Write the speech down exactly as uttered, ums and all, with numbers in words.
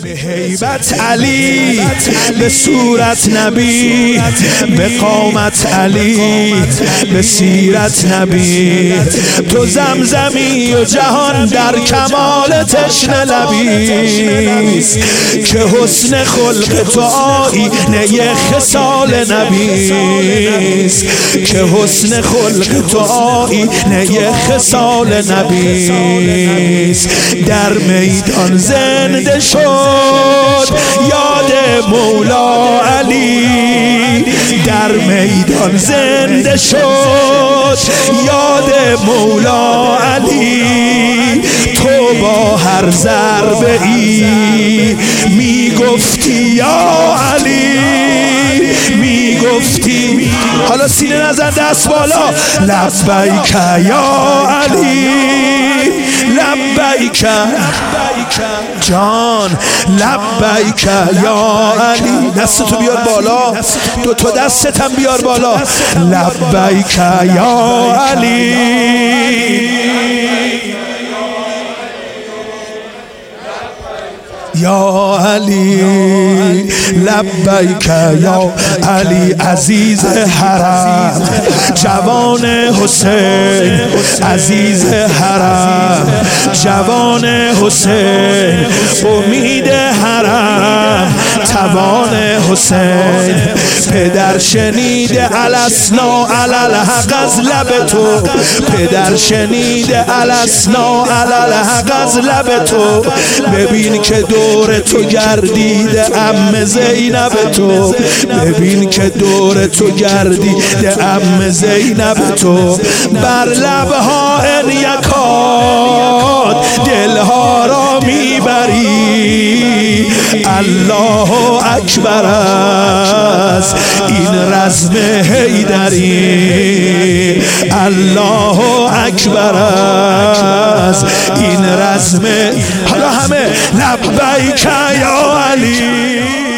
به هیبت علی، به صورت نبی، به قامت علی، به سیرت نبی. تو زمزمی و جهان در کمال تشنه لبیست که حسن خلق تو آیینه خصال نبیست که حسن خلق تو آیینه خصال نبیست. در میدان زنده شد یاد مولا علی، در میدان زنده شد یاد مولا علی. تو با هر ضربه ای میگفتی یا علی، میگفتی. حالا سینه نزن، دست بالا. لبیک یا علی، لبیک جان، لبیک یا علی. دستتو بیار بالا، دو تا دستتم بیار بالا. لبیک یا علی، یا علی، لبیک یا علی. عزیز حرم، جوان حسین، عزیز حرم، جوان حسین، امید حرم، توان حسین. پدر شنیده الاسنا الالحق از لب تو، پدر شنیده الاسنا الالحق از لب تو. ببین که دور تو گردیده عم زینب تو، ببین که دور تو گردیده عم زینب تو. بر لبها ان یکاد دلها را میبری. الله اکبر است این رزم حیدری، الله اکبر است این رزم. حالا همه لبیک یا علی.